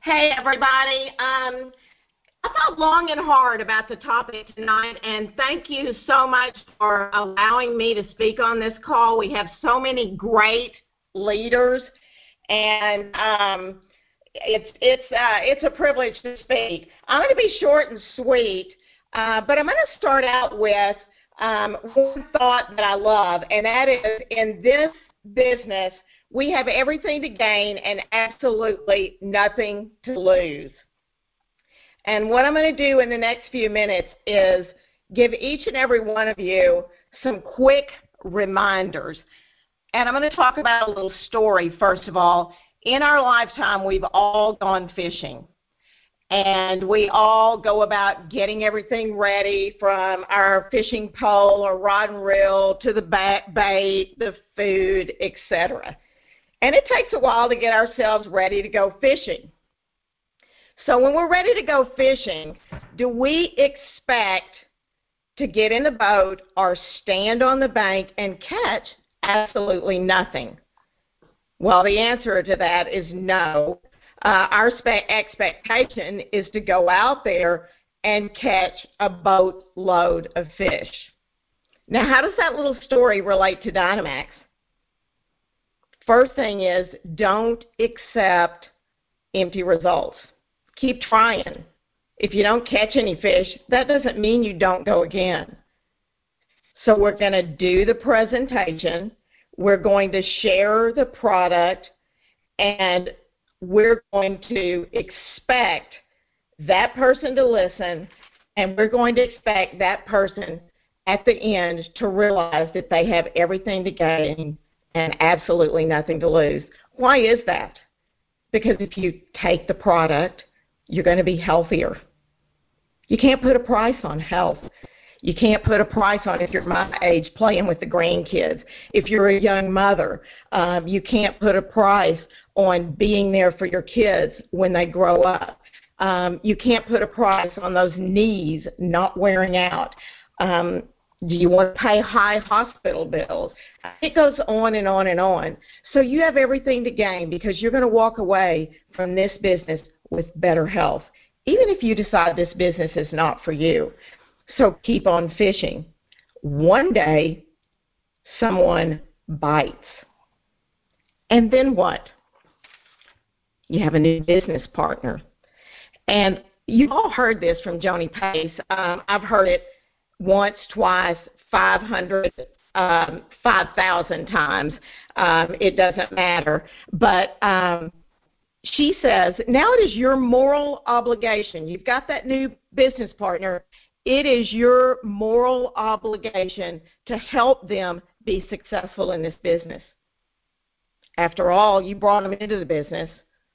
Hey, everybody. I thought long and hard about the topic tonight, and thank you so much for allowing me to speak on this call. We have so many great leaders, and it's a privilege to speak. I'm going to be short and sweet, but I'm going to start out with one thought that I love, and that is in this business, we have everything to gain and absolutely nothing to lose. And what I'm going to do in the next few minutes is give each and every one of you some quick reminders. And I'm going to talk about a little story, first of all. In our lifetime, we've all gone fishing. And we all go about getting everything ready, from our fishing pole or rod and reel to the bait, the food, etc. And it takes a while to get ourselves ready to go fishing. So when we're ready to go fishing, do we expect to get in the boat or stand on the bank and catch absolutely nothing? Well, the answer to that is no. Our expectation is to go out there and catch a boatload of fish. Now, how does that little story relate to Dynamax? First thing is, don't accept empty results. Keep trying. If you don't catch any fish, that doesn't mean you don't go again. So we're going to do the presentation. We're going to share the product, and we're going to expect that person to listen, and we're going to expect that person at the end to realize that they have everything to gain and absolutely nothing to lose. Why is that? Because if you take the product, you're going to be healthier. You can't put a price on health. You can't put a price on, if you're my age, playing with the grandkids. If you're a young mother, you can't put a price on being there for your kids when they grow up. You can't put a price on those knees not wearing out. Do you want to pay high hospital bills? It goes on and on and on. So you have everything to gain, because you're going to walk away from this business with better health, even if you decide this business is not for you. So keep on fishing. One day, someone bites. And then what? You have a new business partner. And you've all heard this from Joni Pace. I've heard it once, twice, 500, 5,000 times. It doesn't matter. But she says, now it is your moral obligation. You've got that new business partner. It is your moral obligation to help them be successful in this business. After all, you brought them into the business,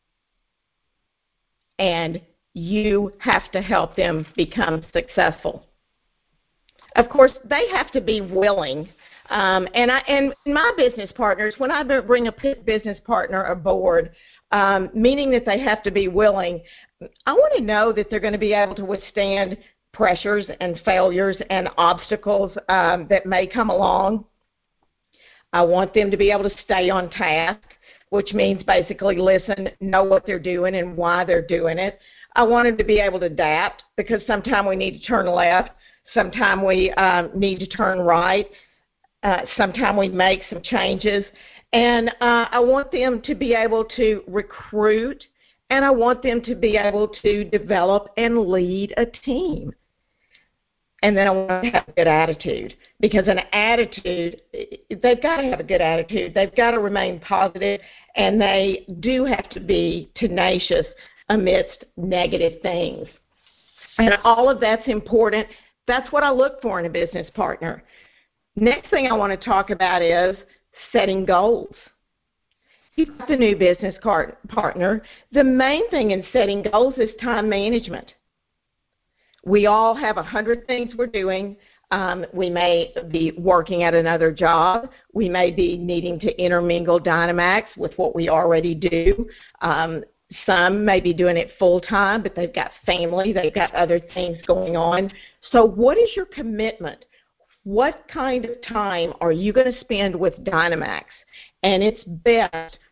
and you have to help them become successful. Of course, they have to be willing. And my business partners, when I bring a business partner aboard, meaning that they have to be willing, I want to know that they're going to be able to withstand pressures and failures and obstacles that may come along. I want them to be able to stay on task, which means basically listen, know what they're doing and why they're doing it. I want them to be able to adapt, because sometimes we need to turn left, sometimes we need to turn right, sometimes we make some changes. And I want them to be able to recruit, and I want them to be able to develop and lead a team. And then I want to have a good attitude, because an attitude, they've got to have a good attitude. They've got to remain positive, and they do have to be tenacious amidst negative things. And all of that's important. That's what I look for in a business partner. Next thing I want to talk about is setting goals. You've got the new business partner. The main thing in setting goals is time management. We all have 100 things we're doing. We may be working at another job. We may be needing to intermingle Dynamax with what we already do. Some may be doing it full-time, but they've got family. They've got other things going on. So what is your commitment? What kind of time are you going to spend with Dynamax? And it's best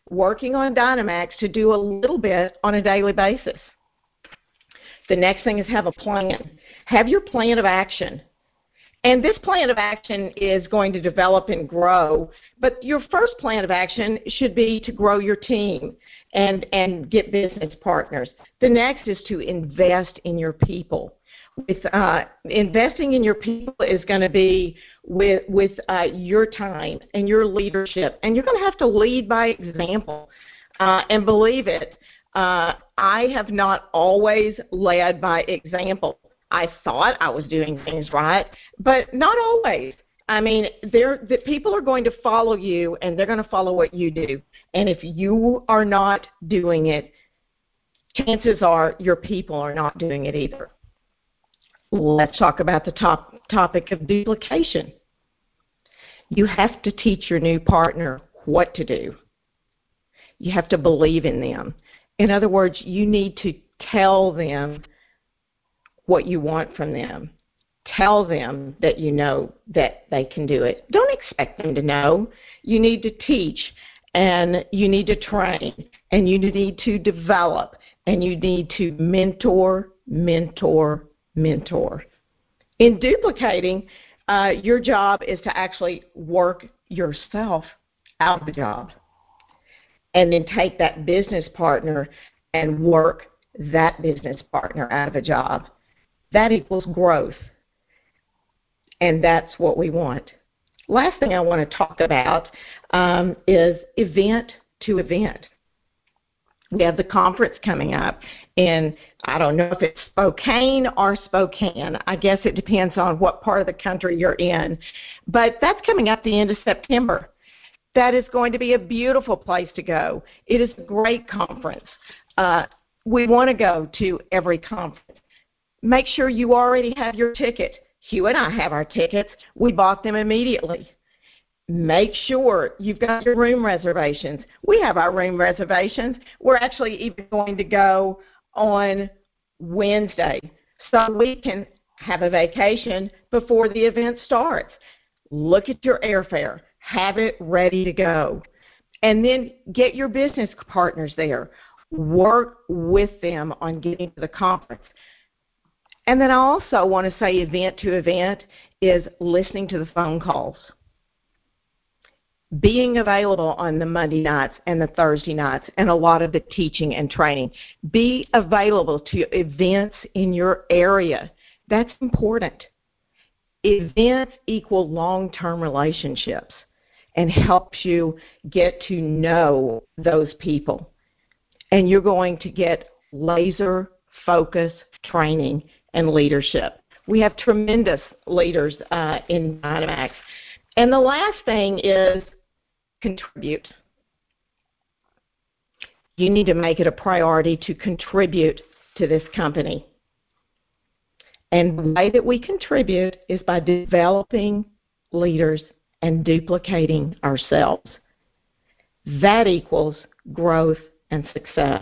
working on Dynamax to do a little bit on a daily basis. The next thing is have a plan. Have your plan of action. And this plan of action is going to develop and grow, but your first plan of action should be to grow your team and get business partners. The next is to invest in your people. Investing in your people is going to be with your time and your leadership, and you're going to have to lead by example. And believe it, I have not always led by example. I thought I was doing things right, but not always. I mean, the people are going to follow you, and they're going to follow what you do. And if you are not doing it, chances are your people are not doing it either. Let's talk about the topic of duplication. You have to teach your new partner what to do. You have to believe in them. In other words, you need to tell them what you want from them. Tell them that you know that they can do it. Don't expect them to know. You need to teach, and you need to train, and you need to develop, and you need to mentor. In duplicating, your job is to actually work yourself out of the job, and then take that business partner and work that business partner out of a job. That equals growth, and that's what we want. Last thing I want to talk about is event to event. We have the conference coming up, and I don't know if it's Spokane or Spokane. I guess it depends on what part of the country you're in. But that's coming up the end of September. That is going to be a beautiful place to go. It is a great conference. We want to go to every conference. Make sure you already have your ticket. Hugh and I have our tickets. We bought them immediately. Make sure you've got your room reservations. We have our room reservations. We're actually even going to go on Wednesday so we can have a vacation before the event starts. Look at your airfare. Have it ready to go. And then get your business partners there. Work with them on getting to the conference. And then I also want to say event to event is listening to the phone calls. Being available on the Monday nights and the Thursday nights and a lot of the teaching and training. Be available to events in your area. That's important. Events equal long-term relationships and helps you get to know those people. And you're going to get laser focus training and leadership. We have tremendous leaders in Dynamax. And the last thing is contribute. You need to make it a priority to contribute to this company. And the way that we contribute is by developing leaders and duplicating ourselves. That equals growth and success.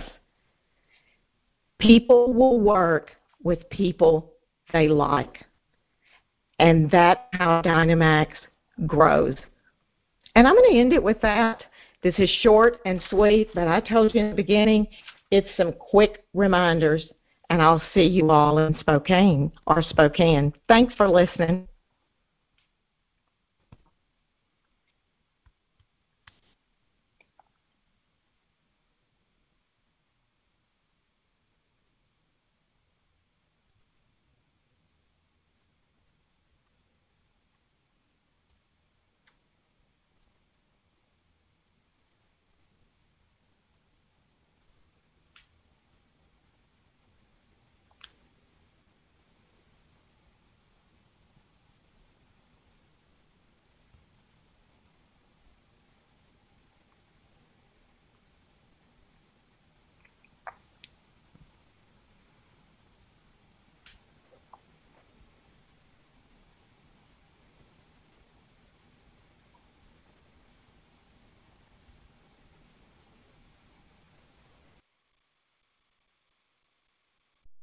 People will work with people they like. And that's how Dynamax grows. And I'm going to end it with that. This is short and sweet, but I told you in the beginning, it's some quick reminders, and I'll see you all in Spokane. Thanks for listening.